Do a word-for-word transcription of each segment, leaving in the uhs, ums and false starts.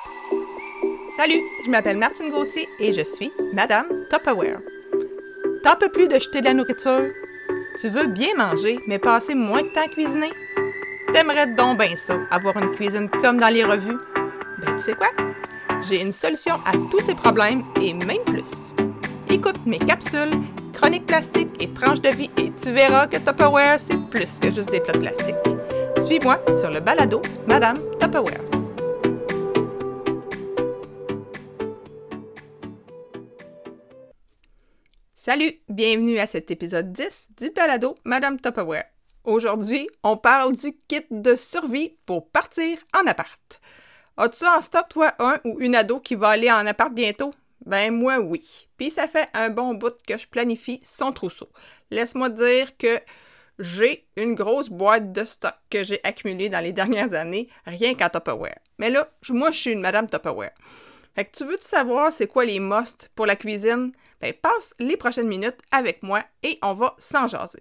Salut, je m'appelle Martine Gauthier et je suis Madame Tupperware. T'en peux plus de jeter de la nourriture? Tu veux bien manger, mais passer moins de temps à cuisiner? T'aimerais donc bien ça, avoir une cuisine comme dans les revues? Ben tu sais quoi? J'ai une solution à tous ces problèmes et même plus. Écoute mes capsules, chroniques plastiques et tranches de vie et tu verras que Tupperware, c'est plus que juste des plats de plastique. Suis-moi sur le balado Madame Tupperware. Salut, bienvenue à cet épisode dix du balado Madame Tupperware. Aujourd'hui, on parle du kit de survie pour partir en appart. As-tu en stock, toi, un ou une ado qui va aller en appart bientôt? Ben, moi, oui. Puis ça fait un bon bout que je planifie son trousseau. Laisse-moi te dire que j'ai une grosse boîte de stock que j'ai accumulée dans les dernières années, rien qu'en Tupperware. Mais là, moi, je suis une Madame Tupperware. Fait que tu veux-tu savoir c'est quoi les musts pour la cuisine? Ben, passe les prochaines minutes avec moi et on va s'en jaser.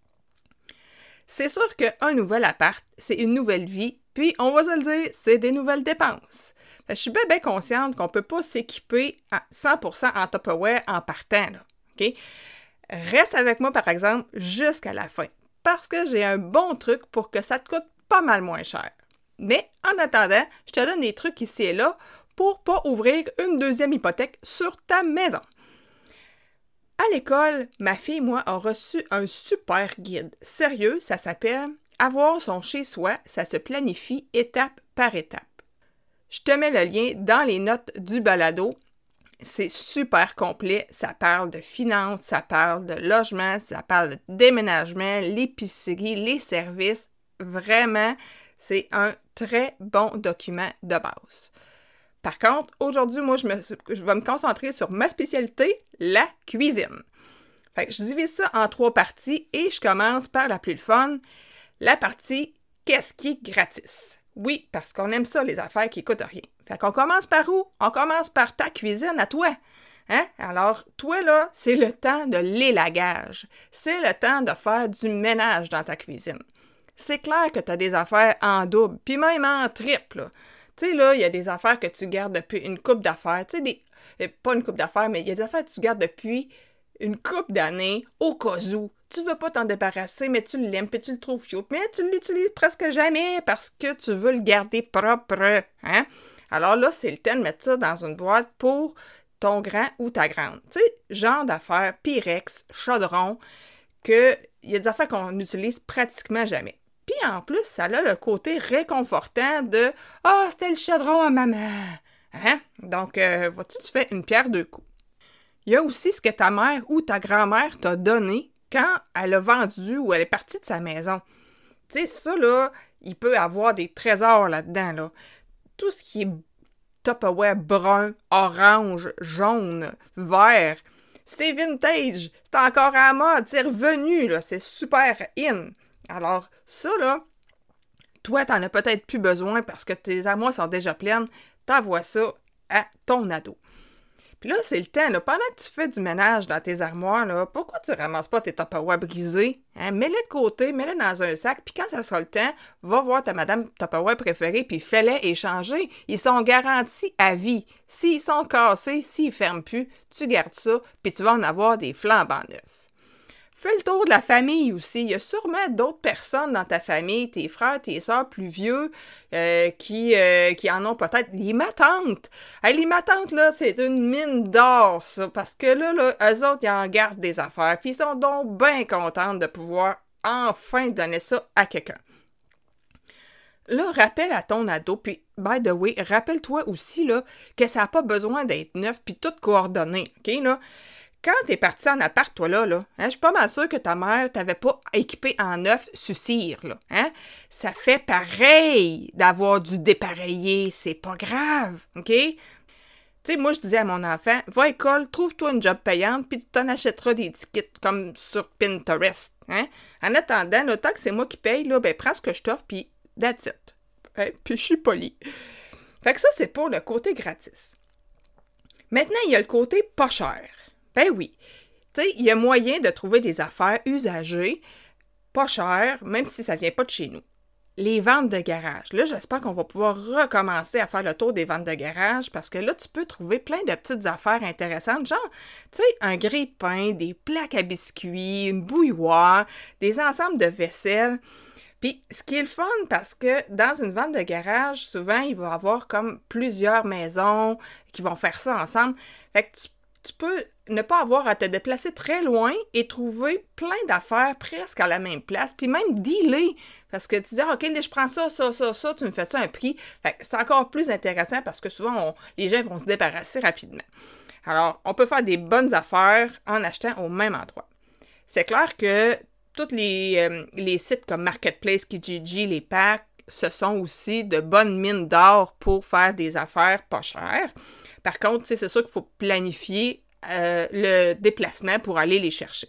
C'est sûr qu'un nouvel appart, c'est une nouvelle vie, puis on va se le dire, c'est des nouvelles dépenses. Ben, je suis bien, bien consciente qu'on ne peut pas s'équiper à cent pour cent en Tupperware en partant, là, OK? Reste avec moi, par exemple, jusqu'à la fin, parce que j'ai un bon truc pour que ça te coûte pas mal moins cher. Mais en attendant, je te donne des trucs ici et là pour pas ouvrir une deuxième hypothèque sur ta maison. À l'école, ma fille et moi a reçu un super guide. Sérieux, ça s'appelle « Avoir son chez-soi, ça se planifie étape par étape ». Je te mets le lien dans les notes du balado. C'est super complet. Ça parle de finances, ça parle de logement, ça parle de déménagement, l'épicerie, les services. Vraiment, c'est un très bon document de base. Par contre, aujourd'hui, moi, je, me, je vais me concentrer sur ma spécialité, la cuisine. Fait que je divise ça en trois parties et je commence par la plus fun, la partie « Qu'est-ce qui est gratis ?» Oui, parce qu'on aime ça, les affaires qui coûtent rien. Fait qu'on commence par où? On commence par ta cuisine à toi. Hein? Alors, toi, là, c'est le temps de l'élagage. C'est le temps de faire du ménage dans ta cuisine. C'est clair que tu as des affaires en double, puis même en triple, là. Tu sais, là, il y a des affaires que tu gardes depuis une couple d'affaires. Tu sais, des... pas une couple d'affaires, mais il y a des affaires que tu gardes depuis une couple d'années, au cas où. Tu veux pas t'en débarrasser, mais tu l'aimes, puis tu le trouves cute. Mais tu l'utilises presque jamais parce que tu veux le garder propre. Hein? Alors là, c'est le temps de mettre ça dans une boîte pour ton grand ou ta grande. Tu sais, genre d'affaires, Pyrex, chaudron, que il y a des affaires qu'on n'utilise pratiquement jamais. Puis en plus, ça a le côté réconfortant de « Ah, oh, c'était le chaudron à maman! » Hein? Donc, euh, vois-tu, tu fais une pierre deux coups. Il y a aussi ce que ta mère ou ta grand-mère t'a donné quand elle a vendu ou elle est partie de sa maison. Tu sais, ça, là, il peut y avoir des trésors là-dedans, là. Tout ce qui est Tupperware brun, orange, jaune, vert, c'est vintage, c'est encore à la mode, c'est revenu, là, c'est super in. Alors, ça, là, toi, t'en as peut-être plus besoin parce que tes armoires sont déjà pleines. T'envoies ça à ton ado. Puis là, c'est le temps, là, pendant que tu fais du ménage dans tes armoires, là, pourquoi tu ramasses pas tes Tupperware brisés? Hein? Mets-les de côté, mets-les dans un sac, puis quand ça sera le temps, va voir ta madame Tupperware préférée, puis fais-les échanger. Ils sont garantis à vie. S'ils sont cassés, s'ils ferment plus, tu gardes ça, puis tu vas en avoir des flambants neufs. Fais le tour de la famille aussi. Il y a sûrement d'autres personnes dans ta famille, tes frères, tes sœurs plus vieux, euh, qui, euh, qui en ont peut-être. Les matantes! Hey, les matantes, là, c'est une mine d'or, ça, parce que là, là, eux autres, ils en gardent des affaires, puis ils sont donc bien contentes de pouvoir enfin donner ça à quelqu'un. Là, rappelle à ton ado, puis, by the way, rappelle-toi aussi, là, que ça n'a pas besoin d'être neuf, puis tout coordonné, OK, là? Quand t'es parti en appart, toi, là, là hein, je suis pas mal sûre que ta mère t'avait pas équipé en neuf sur cire, là, hein? Ça fait pareil d'avoir du dépareillé, c'est pas grave, OK? Tu sais, moi, je disais à mon enfant, va à l'école, trouve-toi une job payante, puis tu t'en achèteras des tickets comme sur Pinterest, hein? En attendant, là, tant que c'est moi qui paye, là, ben, prends ce que je t'offre, puis that's it. Hein? Puis je suis polie. Fait que ça, c'est pour le côté gratis. Maintenant, il y a le côté pas cher. Ben oui. Tu sais, il y a moyen de trouver des affaires usagées, pas chères, même si ça vient pas de chez nous. les ventes de garage. Là, j'espère qu'on va pouvoir recommencer à faire le tour des ventes de garage parce que là, tu peux trouver plein de petites affaires intéressantes, genre, tu sais, un grille-pain, des plaques à biscuits, une bouilloire, des ensembles de vaisselle. Puis, ce qui est le fun, parce que dans une vente de garage, souvent, il va y avoir comme plusieurs maisons qui vont faire ça ensemble. Fait que tu Tu peux ne pas avoir à te déplacer très loin et trouver plein d'affaires presque à la même place, puis même dealer, parce que tu dis, ah, OK, là, je prends ça, ça, ça, ça, tu me fais ça un prix. Fait que c'est encore plus intéressant parce que souvent, on, les gens vont se débarrasser rapidement. Alors, on peut faire des bonnes affaires en achetant au même endroit. C'est clair que tous les, euh, les sites comme Marketplace, Kijiji, les packs, ce sont aussi de bonnes mines d'or pour faire des affaires pas chères. Par contre, c'est sûr qu'il faut planifier euh, le déplacement pour aller les chercher.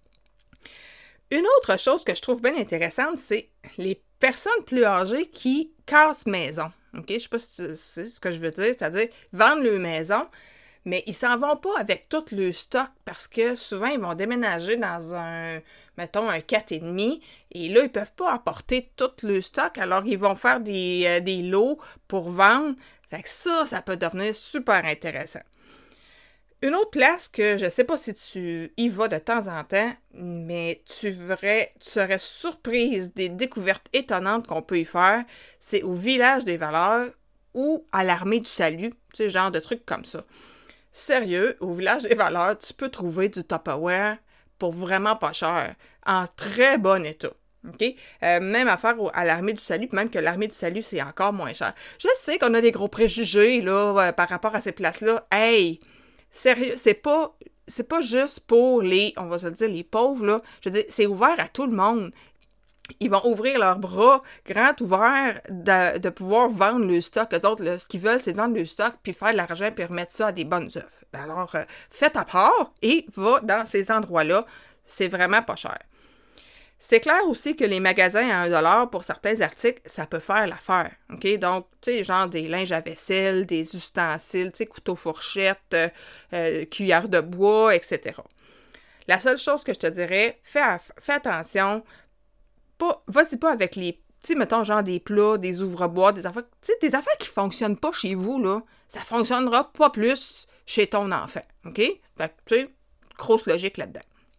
Une autre chose que je trouve bien intéressante, c'est les personnes plus âgées qui cassent maison. OK? Je ne sais pas si tu sais ce que je veux dire, c'est-à-dire vendent leur maison, mais ils s'en vont pas avec tout le stock parce que souvent, ils vont déménager dans un, mettons, un quatre virgule cinq et là, ils ne peuvent pas apporter tout le stock, alors ils vont faire des, euh, des lots pour vendre. Fait que ça, ça peut devenir super intéressant. Une autre place que je ne sais pas si tu y vas de temps en temps, mais tu, verrais, tu serais surprise des découvertes étonnantes qu'on peut y faire, c'est au Village des Valeurs ou à l'Armée du Salut, tu sais, genre de trucs comme ça. Sérieux, au Village des Valeurs, tu peux trouver du Tupperware pour vraiment pas cher, en très bon état. OK? Euh, même affaire au, à l'Armée du Salut, puis même que l'Armée du Salut, c'est encore moins cher. Je sais qu'on a des gros préjugés, là, euh, par rapport à ces places-là. Hey! Sérieux, c'est pas, c'est pas juste pour les, on va se le dire, les pauvres, là. Je veux dire, c'est ouvert à tout le monde. Ils vont ouvrir leurs bras grands ouverts de, de pouvoir vendre le stock. Eux autres, là, ce qu'ils veulent, c'est de vendre le stock, puis faire de l'argent, puis remettre ça à des bonnes œuvres. Alors, euh, fais ta part et va dans ces endroits-là. C'est vraiment pas cher. C'est clair aussi que les magasins à un dollar pour certains articles, ça peut faire l'affaire, OK? Donc, tu sais, genre des linges à vaisselle, des ustensiles, tu sais, couteaux, fourchettes, euh, euh, cuillères de bois, et cetera. La seule chose que je te dirais, fais, fais attention, pas, vas-y pas avec les, tu sais, mettons, genre des plats, des ouvre-boîtes, des affaires, tu sais, des affaires qui fonctionnent pas chez vous, là, ça fonctionnera pas plus chez ton enfant, OK? Fait que, tu sais, grosse logique là-dedans.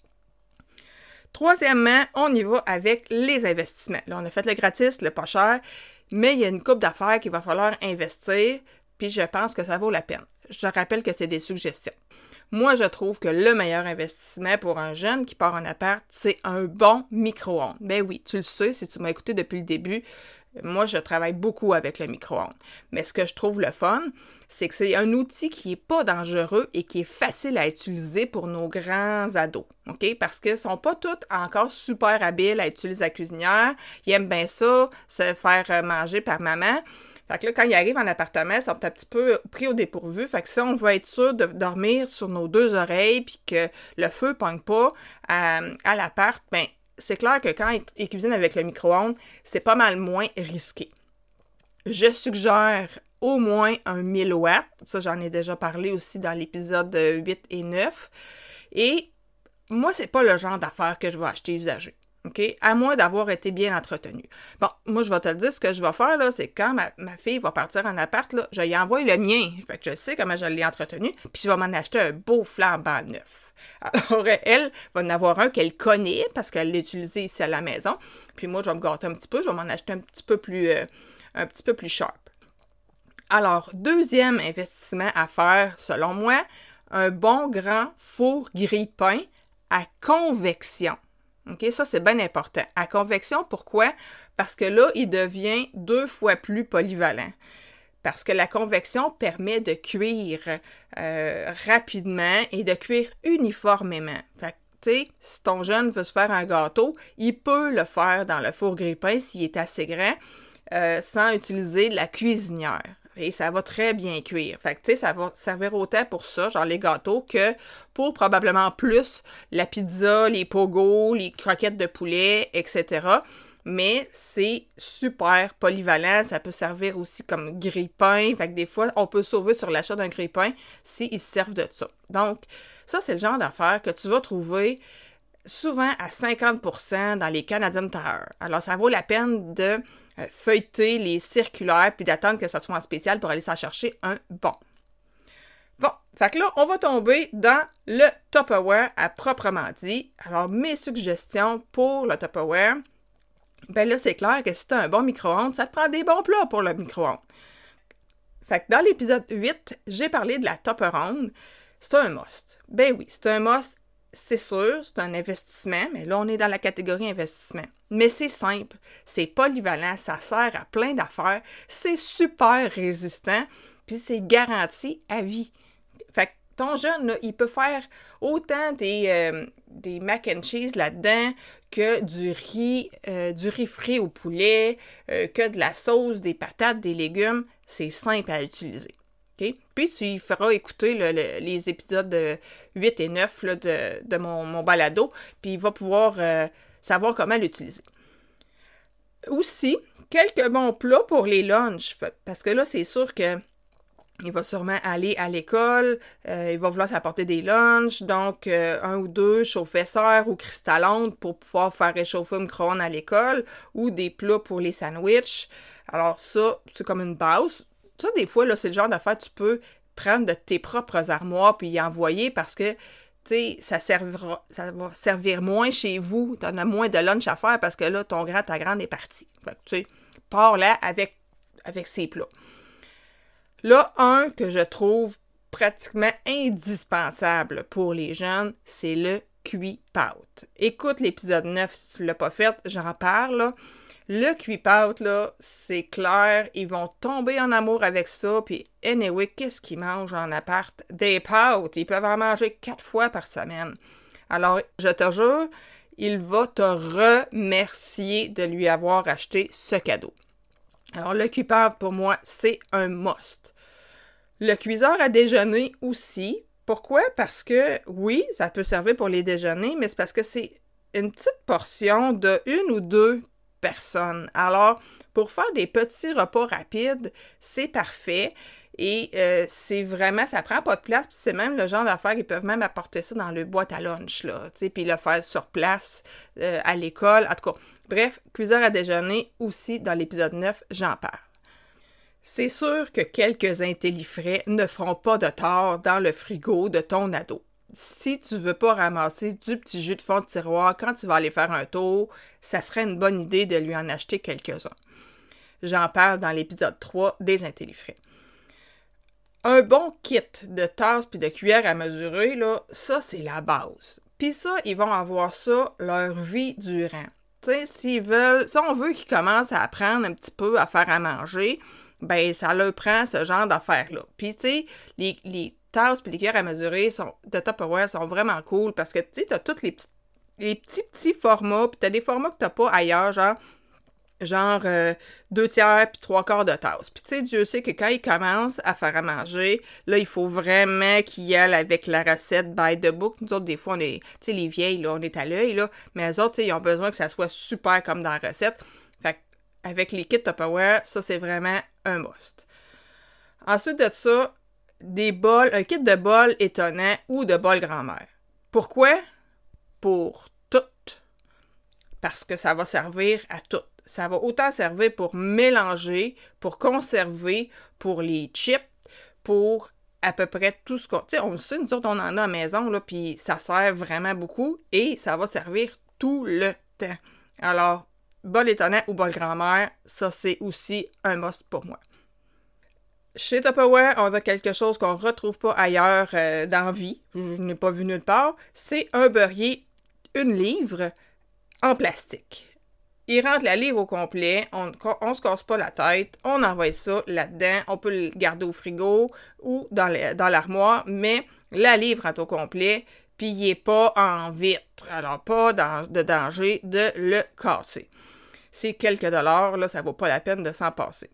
Troisièmement, on y va avec les investissements. Là, on a fait le gratis, le pas cher, mais il y a une couple d'affaires qu'il va falloir investir, puis je pense que ça vaut la peine. Je te rappelle que c'est des suggestions. Moi, je trouve que le meilleur investissement pour un jeune qui part en appart, c'est un bon micro-ondes. Ben oui, tu le sais, si tu m'as écouté depuis le début, moi, je travaille beaucoup avec le micro-ondes. Mais ce que je trouve le fun, c'est que c'est un outil qui n'est pas dangereux et qui est facile à utiliser pour nos grands ados, OK? Parce qu'ils ne sont pas tous encore super habiles à utiliser la cuisinière. Ils aiment bien ça, se faire manger par maman. Fait que là, quand ils arrivent en appartement, ils sont un petit peu pris au dépourvu. Fait que si on veut être sûr de dormir sur nos deux oreilles puis que le feu ne pogne pas à, à l'appart, ben c'est clair que quand ils cuisinent avec le micro-ondes, c'est pas mal moins risqué. Je suggère au moins un mille watts. Ça, j'en ai déjà parlé aussi dans l'épisode huit et neuf. Et moi, c'est pas le genre d'affaires que je vais acheter usagé. OK? À moins d'avoir été bien entretenu. Bon, moi, je vais te le dire, ce que je vais faire, là, c'est quand ma, ma fille va partir en appart, là, je lui envoie le mien. Fait que je sais comment je l'ai entretenu, puis je vais m'en acheter un beau flambant neuf. Alors, elle va en avoir un qu'elle connaît, parce qu'elle l'a utilisé ici à la maison. Puis moi, je vais me gâter un petit peu, je vais m'en acheter un petit peu plus, euh, un petit peu plus sharp. Alors, deuxième investissement à faire, selon moi, un bon grand four grille-pain à convection. OK, ça, c'est bien important. À convection, pourquoi? Parce que là, il devient deux fois plus polyvalent. Parce que la convection permet de cuire euh, rapidement et de cuire uniformément. Fait que, tu sais, si ton jeune veut se faire un gâteau, il peut le faire dans le four grille-pain s'il est assez grand, euh, sans utiliser de la cuisinière. Et ça va très bien cuire. Fait que, tu sais, ça va servir autant pour ça, genre les gâteaux, que pour probablement plus la pizza, les pogos, les croquettes de poulet, et cetera. Mais c'est super polyvalent. Ça peut servir aussi comme grille-pain. Fait que des fois, on peut sauver sur l'achat d'un grille-pain s'ils se servent de ça. Donc, ça, c'est le genre d'affaires que tu vas trouver souvent à cinquante pour cent dans les Canadian Tire. Alors, ça vaut la peine de euh, feuilleter les circulaires puis d'attendre que ça soit en spécial pour aller s'en chercher un bon. Bon, fait que là, on va tomber dans le Tupperware à proprement dit. Alors, mes suggestions pour le Tupperware, ben là, c'est clair que si tu as un bon micro-ondes, ça te prend des bons plats pour le micro-ondes. Fait que dans l'épisode huit, j'ai parlé de la Tupperware. C'est un must. Ben oui, c'est un must, c'est sûr, c'est un investissement, mais là, on est dans la catégorie investissement. Mais c'est simple, c'est polyvalent, ça sert à plein d'affaires, c'est super résistant, puis c'est garanti à vie. Fait que ton jeune, là, il peut faire autant des, euh, des mac and cheese là-dedans que du riz, euh, du riz frit au poulet, euh, que de la sauce, des patates, des légumes. C'est simple à utiliser. Okay? Puis tu y feras écouter le, le, les épisodes huit et neuf là, de, de mon, mon balado, puis il va pouvoir euh, savoir comment l'utiliser. Aussi, quelques bons plats pour les lunchs, parce que là, c'est sûr que il va sûrement aller à l'école, euh, il va vouloir s'apporter des lunchs, donc euh, un ou deux chauffe-serre ou cristalonde pour pouvoir faire réchauffer au micro-ondes à l'école, ou des plats pour les sandwichs. Alors ça, c'est comme une base. Ça, des fois, là, c'est le genre d'affaire que tu peux prendre de tes propres armoires puis y envoyer parce que, tu sais, ça servira, ça va servir moins chez vous. Tu en as moins de lunch à faire parce que là, ton grand, ta grande est partie. Fait que, tu sais, pars là avec, avec ces plats. Là, un que je trouve pratiquement indispensable pour les jeunes, c'est le cuit-pâte. Écoute l'épisode neuf si tu ne l'as pas fait, j'en parle, là. Le cuit-pâte, là, c'est clair, ils vont tomber en amour avec ça, puis anyway, qu'est-ce qu'ils mangent en appart? Des pâtes, ils peuvent en manger quatre fois par semaine. Alors, je te jure, il va te remercier de lui avoir acheté ce cadeau. Alors, le cuit-pâte, pour moi, c'est un must. Le cuiseur à déjeuner aussi. Pourquoi? Parce que, oui, ça peut servir pour les déjeuners, mais c'est parce que c'est une petite portion de une ou deux personnes. Alors, pour faire des petits repas rapides, c'est parfait. Et euh, c'est vraiment, ça prend pas de place, puis c'est même le genre d'affaires, ils peuvent même apporter ça dans le boîte à lunch, là, tu sais, puis le faire sur place, euh, à l'école, en tout cas. Bref, cuiseur à déjeuner, aussi, dans l'épisode neuf, j'en parle. C'est sûr que quelques intellifrais ne feront pas de tort dans le frigo de ton ado. Si tu veux pas ramasser du petit jus de fond de tiroir quand tu vas aller faire un tour, ça serait une bonne idée de lui en acheter quelques-uns. J'en parle dans l'épisode trois des intellifrais. Un bon kit de tasses puis de cuillères à mesurer, là, ça, c'est la base. Puis ça, ils vont avoir ça leur vie durant. Tu sais, s'ils veulent, si on veut qu'ils commencent à apprendre un petit peu à faire à manger, ben ça leur prend ce genre d'affaires-là. Puis, tu sais, les, les tasses puis les cuillères à mesurer sont, de Tupperware sont vraiment cool parce que, tu sais, t'as tous les petits, les petits, petits formats, puis t'as des formats que t'as pas ailleurs, genre, genre euh, deux tiers puis trois quarts de tasse. Puis, tu sais, Dieu sait que quand ils commencent à faire à manger, là, il faut vraiment qu'ils y aillent avec la recette by the book. Nous autres, des fois, on est, tu sais, les vieilles, là, on est à l'œil, là, mais eux autres, tu sais, ils ont besoin que ça soit super comme dans la recette. Fait avec les kits Tupperware, ça, c'est vraiment un must. Ensuite de ça, des bols, un kit de bols étonnants ou de bols grand-mère. Pourquoi? Pour toutes. Parce que ça va servir à toutes. Ça va autant servir pour mélanger, pour conserver, pour les chips, pour à peu près tout ce qu'on... Tu sais, on le sait, nous autres, on en a à la maison, là, puis ça sert vraiment beaucoup et ça va servir tout le temps. Alors, bol étonnant ou bol grand-mère, ça, c'est aussi un must pour moi. Chez Tupperware, on a quelque chose qu'on ne retrouve pas ailleurs euh, dans la vie, je n'ai pas vu nulle part, c'est un beurrier, une livre, en plastique. Il rentre la livre au complet, on ne se casse pas la tête, on envoie ça là-dedans, on peut le garder au frigo ou dans, le, dans l'armoire, mais la livre rentre au complet, puis il n'est pas en vitre, alors pas dans, de danger de le casser. C'est quelques dollars, là, ça vaut pas la peine de s'en passer.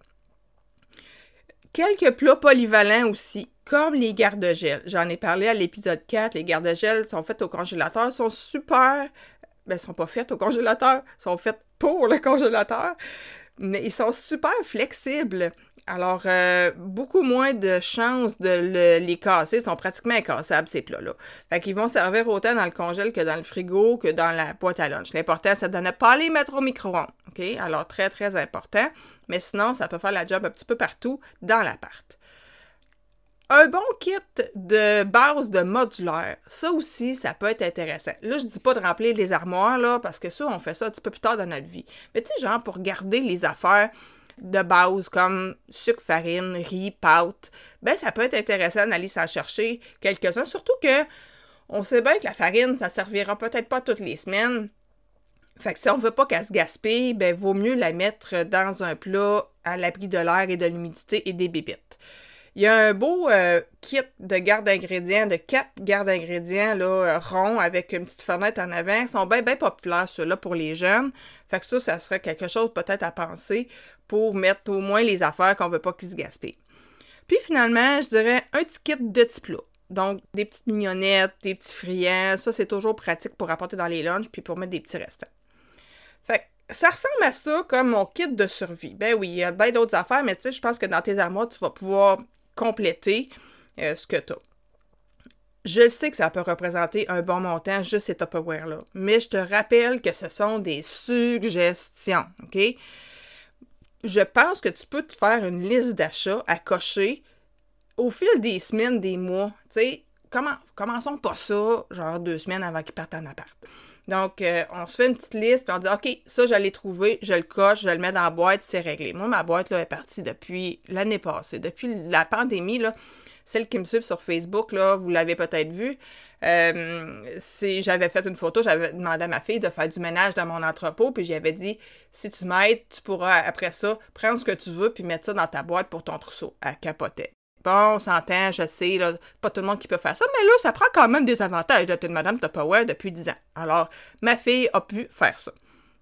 Quelques plats polyvalents aussi, comme les garde-gel. J'en ai parlé à l'épisode quatre, les garde-gel sont faits au congélateur, sont super... Ben, ils sont pas faits au congélateur, sont faits pour le congélateur, mais ils sont super flexibles. Alors, euh, beaucoup moins de chances de le- les casser. Ils sont pratiquement incassables, ces plats-là. Fait qu'ils vont servir autant dans le congèle que dans le frigo, que dans la boîte à lunch. L'important, c'est de ne pas les mettre au micro-ondes. OK? Alors, très, très important. Mais sinon, ça peut faire la job un petit peu partout dans l'appart. Un bon kit de base de modulaire, ça aussi, ça peut être intéressant. Là, je dis pas de remplir les armoires, là, parce que ça, on fait ça un petit peu plus tard dans notre vie. Mais tu sais, genre, pour garder les affaires de base comme sucre, farine, riz, pâte, ben ça peut être intéressant d'aller s'en chercher quelques-uns. Surtout que on sait bien que la farine, ça servira peut-être pas toutes les semaines. Fait que si on veut pas qu'elle se gaspille, ben vaut mieux la mettre dans un plat à l'abri de l'air et de l'humidité et des bébites. Il y a un beau euh, kit de garde d'ingrédients, de quatre gardes d'ingrédients là, ronds avec une petite fenêtre en avant. Ils sont bien, bien populaires, ceux-là, pour les jeunes. Fait que ça, ça serait quelque chose peut-être à penser pour mettre au moins les affaires qu'on veut pas qu'ils se gaspillent. Puis finalement, je dirais un petit kit de petits plats. Donc, des petites mignonnettes, des petits friands. Ça, c'est toujours pratique pour apporter dans les lunchs puis pour mettre des petits restants. Fait que ça ressemble à ça comme mon kit de survie. Ben oui, il y a bien d'autres affaires, mais tu sais, je pense que dans tes armoires, tu vas pouvoir compléter euh, ce que tu as. Je sais que ça peut représenter un bon montant, juste ces Tupperware-là, mais je te rappelle que ce sont des suggestions, OK? Je pense que tu peux te faire une liste d'achats à cocher au fil des semaines, des mois. Tu sais, comment, commençons pas ça, genre deux semaines avant qu'ils partent en appart. Donc, euh, on se fait une petite liste, puis on dit, OK, ça, je l'ai trouvé, je le coche, je le mets dans la boîte, c'est réglé. Moi, ma boîte, là, est partie depuis l'année passée. Depuis la pandémie, là, celle qui me suit sur Facebook, là, vous l'avez peut-être vu, euh, c'est, j'avais fait une photo, j'avais demandé à ma fille de faire du ménage dans mon entrepôt, puis j'avais dit, si tu m'aides, tu pourras, après ça, prendre ce que tu veux, puis mettre ça dans ta boîte pour ton trousseau. Elle capotait. Bon, on s'entend, je sais, là, pas tout le monde qui peut faire ça, mais là, ça prend quand même des avantages d'être une Madame Tupperware depuis dix ans. Alors, ma fille a pu faire ça.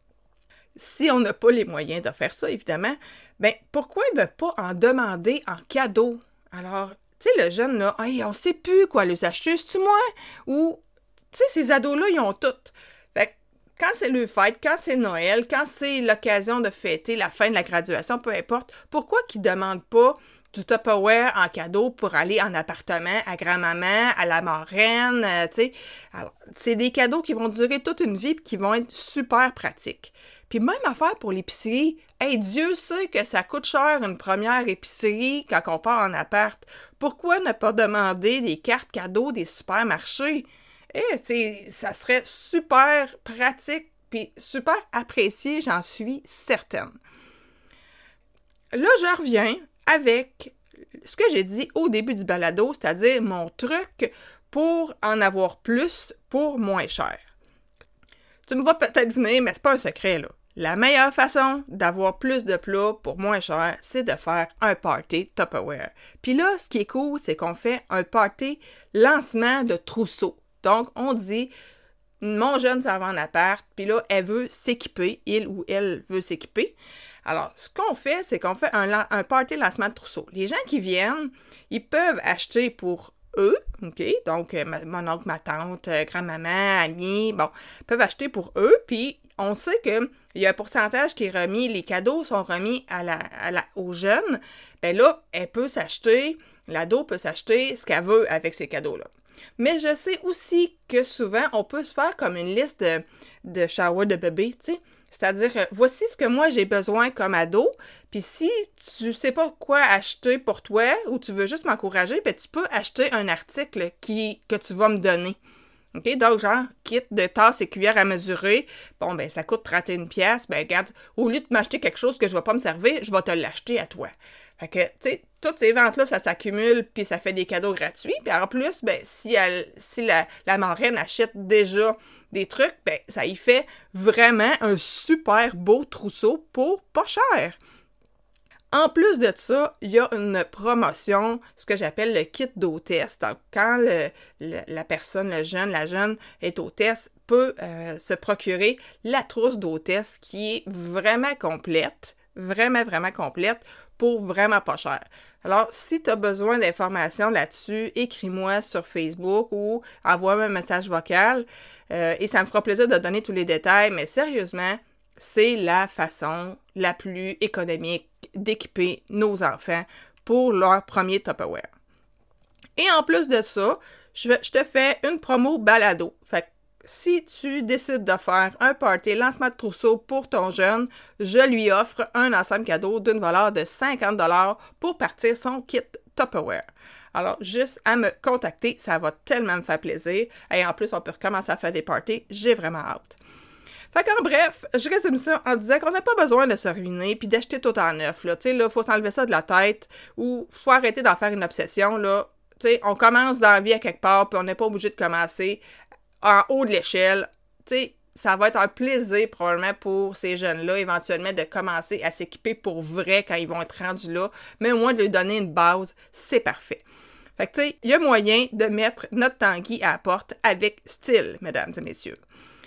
Si on n'a pas les moyens de faire ça, évidemment, ben pourquoi ne pas en demander en cadeau? Alors, tu sais, le jeune, là, hey, on sait plus quoi les acheter, c'est-tu moi? Ou, tu sais, ces ados-là, ils ont tout. Fait que, quand c'est le fête, quand c'est Noël, quand c'est l'occasion de fêter la fin de la graduation, peu importe, pourquoi qu'ils ne demandent pas du Tupperware en cadeau pour aller en appartement à grand-maman, à la marraine, euh, tu sais. Alors, c'est des cadeaux qui vont durer toute une vie et qui vont être super pratiques. Puis même affaire pour l'épicerie, hey, Dieu sait que ça coûte cher une première épicerie quand on part en appart. Pourquoi ne pas demander des cartes cadeaux des supermarchés? Eh, tu sais, ça serait super pratique puis super apprécié, j'en suis certaine. Là, je reviens avec ce que j'ai dit au début du balado, c'est-à-dire mon truc pour en avoir plus pour moins cher. Tu me vois peut-être venir, mais c'est pas un secret, là. La meilleure façon d'avoir plus de plats pour moins cher, c'est de faire un party Tupperware. Puis là, ce qui est cool, c'est qu'on fait un party lancement de trousseau. Donc, on dit, mon jeune s'en va en appart, puis là, elle veut s'équiper, il ou elle veut s'équiper. Alors, ce qu'on fait, c'est qu'on fait un, un party lancement de trousseau. Les gens qui viennent, ils peuvent acheter pour eux, OK? Donc, euh, ma, mon oncle, ma tante, euh, grand-maman, amis, bon, peuvent acheter pour eux, puis on sait qu'il y a un pourcentage qui est remis, les cadeaux sont remis à la, à la, aux jeunes. Bien là, elle peut s'acheter, l'ado peut s'acheter ce qu'elle veut avec ces cadeaux-là. Mais je sais aussi que souvent, on peut se faire comme une liste de, de shower de bébé, tu sais. C'est-à-dire, euh, voici ce que moi j'ai besoin comme ado, puis si tu sais pas quoi acheter pour toi, ou tu veux juste m'encourager, ben tu peux acheter un article qui, que tu vas me donner. OK? Donc, genre, kit de tasses et cuillères à mesurer, bon, ben ça coûte trente et une piastres, ben regarde, au lieu de m'acheter quelque chose que je vais pas me servir, je vais te l'acheter à toi. Fait que, tu sais, toutes ces ventes-là, ça s'accumule, puis ça fait des cadeaux gratuits, puis en plus, ben si, elle, si la, la marraine achète déjà des trucs, ben ça y fait vraiment un super beau trousseau pour pas cher. En plus de ça, il y a une promotion, ce que j'appelle le kit d'hôtesse. Donc, quand le, le, la personne, le jeune, la jeune est hôtesse, peut euh, se procurer la trousse d'hôtesse qui est vraiment complète, vraiment, vraiment complète, pour vraiment pas cher. Alors, si tu as besoin d'informations là-dessus, écris-moi sur Facebook ou envoie-moi un message vocal euh, et ça me fera plaisir de donner tous les détails, mais sérieusement, c'est la façon la plus économique d'équiper nos enfants pour leur premier Tupperware. Et en plus de ça, je, je te fais une promo balado. Fait que si tu décides de faire un party lancement de trousseau pour ton jeune, je lui offre un ensemble cadeau d'une valeur de cinquante dollars pour partir son kit Tupperware. Alors, juste à me contacter, ça va tellement me faire plaisir. Et en plus, on peut recommencer à faire des parties. J'ai vraiment hâte. Fait qu'en bref, je résume ça en disant qu'on n'a pas besoin de se ruiner puis d'acheter tout en neuf. Tu sais, là, faut s'enlever ça de la tête ou faut arrêter d'en faire une obsession, là. Tu sais, on commence dans la vie à quelque part puis on n'est pas obligé de commencer en haut de l'échelle. Tu sais, ça va être un plaisir probablement pour ces jeunes-là éventuellement de commencer à s'équiper pour vrai quand ils vont être rendus là. Mais au moins de leur donner une base, c'est parfait. Fait que tu sais, il y a moyen de mettre notre Tanguy à la porte avec style, mesdames et messieurs.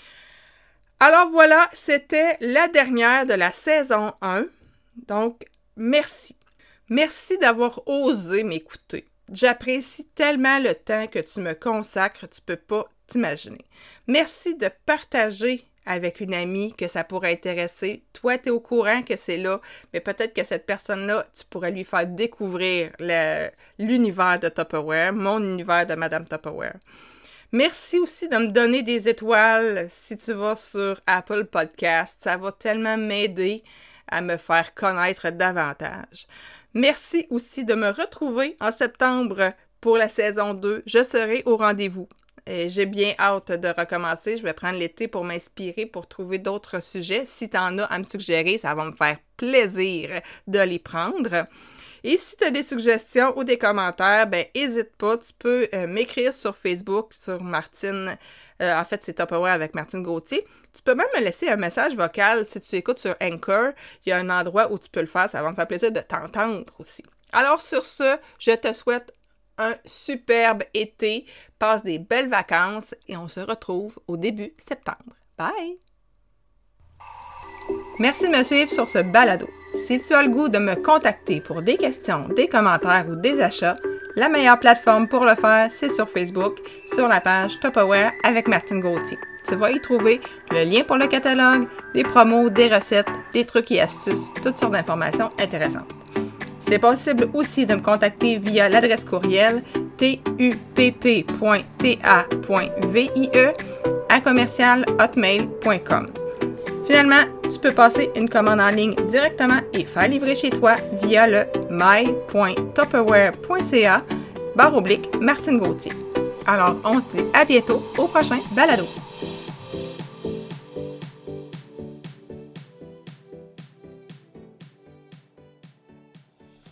Alors voilà, c'était la dernière de la saison un. Donc, merci. Merci d'avoir osé m'écouter. J'apprécie tellement le temps que tu me consacres, tu peux pas t'imaginer. Merci de partager avec une amie que ça pourrait intéresser. Toi, tu es au courant que c'est là, mais peut-être que cette personne-là, tu pourrais lui faire découvrir le, l'univers de Tupperware, mon univers de Madame Tupperware. Merci aussi de me donner des étoiles si tu vas sur Apple Podcast. Ça va tellement m'aider à me faire connaître davantage. Merci aussi de me retrouver en septembre pour la saison deux. Je serai au rendez-vous. Et j'ai bien hâte de recommencer. Je vais prendre l'été pour m'inspirer, pour trouver d'autres sujets. Si tu en as à me suggérer, ça va me faire plaisir de les prendre. Et si tu as des suggestions ou des commentaires, ben n'hésite pas. Tu peux euh, m'écrire sur Facebook, sur Martine. Euh, en fait, c'est Tupperware avec Martine Gauthier. Tu peux même me laisser un message vocal si tu écoutes sur Anchor. Il y a un endroit où tu peux le faire. Ça va me faire plaisir de t'entendre aussi. Alors sur ce, je te souhaite un superbe été. Passe des belles vacances et on se retrouve au début septembre. Bye! Merci de me suivre sur ce balado. Si tu as le goût de me contacter pour des questions, des commentaires ou des achats, la meilleure plateforme pour le faire, c'est sur Facebook, sur la page Tupperware avec Martine Gauthier. Tu vas y trouver le lien pour le catalogue, des promos, des recettes, des trucs et astuces, toutes sortes d'informations intéressantes. C'est possible aussi de me contacter via l'adresse courriel tupp point ta point vie à commercial hotmail point com. Finalement, tu peux passer une commande en ligne directement et faire livrer chez toi via le my point tupperware point ca barre oblique Martine Gauthier. Alors, on se dit à bientôt au prochain balado.